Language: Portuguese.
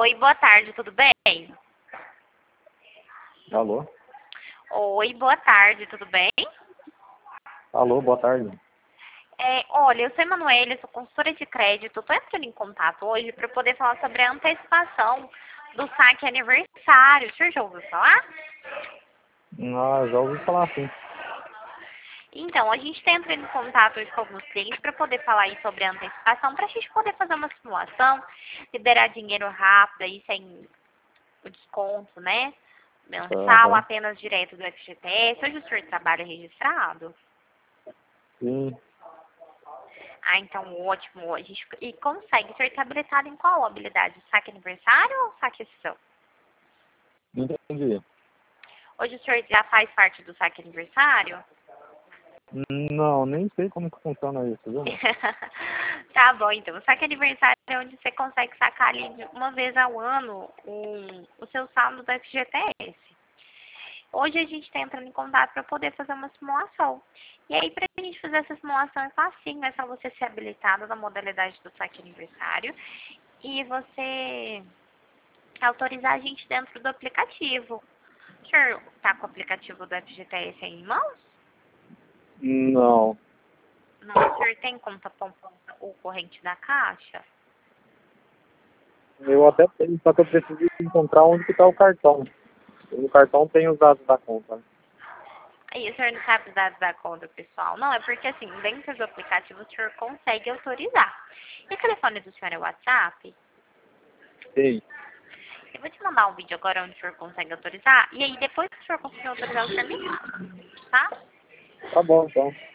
Oi, boa tarde, tudo bem? Alô? Oi, boa tarde, tudo bem? Alô, boa tarde. Olha, eu sou Emanuele, sou consultora de crédito. Estou entrando em contato hoje para poder falar sobre a antecipação do saque aniversário. O senhor já ouviu falar? Ah, já ouvi falar assim. Então, a gente está entrando em contato hoje com alguns clientes para poder falar aí sobre a antecipação, para a gente poder fazer uma simulação, liberar dinheiro rápido aí sem o desconto, né? Mensal, Aham. apenas direto do FGTS. Hoje o senhor trabalha registrado? Sim, Ah, então ótimo. E consegue. O senhor está habilitado em qual habilidade? Saque aniversário ou saque exceção? entendi. Hoje o senhor já faz parte do saque aniversário? Não, nem sei como que funciona isso, viu? Tá bom, então. O saque aniversário é onde você consegue sacar ali uma vez ao ano o seu saldo do FGTS. Hoje a gente está entrando em contato para poder fazer uma simulação. E aí, para a gente fazer essa simulação é facinho, é só você ser habilitado na modalidade do saque aniversário e você autorizar a gente dentro do aplicativo. O senhor está com o aplicativo do FGTS aí em mãos? Não. Não, o senhor tem conta poupança ou corrente da Caixa? Eu até tenho, só que eu preciso encontrar onde que tá o cartão. No cartão tem os dados da conta. Aí o senhor não sabe os dados da conta, pessoal? Não, é porque assim, dentro do aplicativo o senhor consegue autorizar. E o telefone do senhor é o WhatsApp? Sei. Eu vou te mandar um vídeo agora onde o senhor consegue autorizar. E aí, depois que o senhor conseguir autorizar, o senhor me fala, tá? Tá bom, então.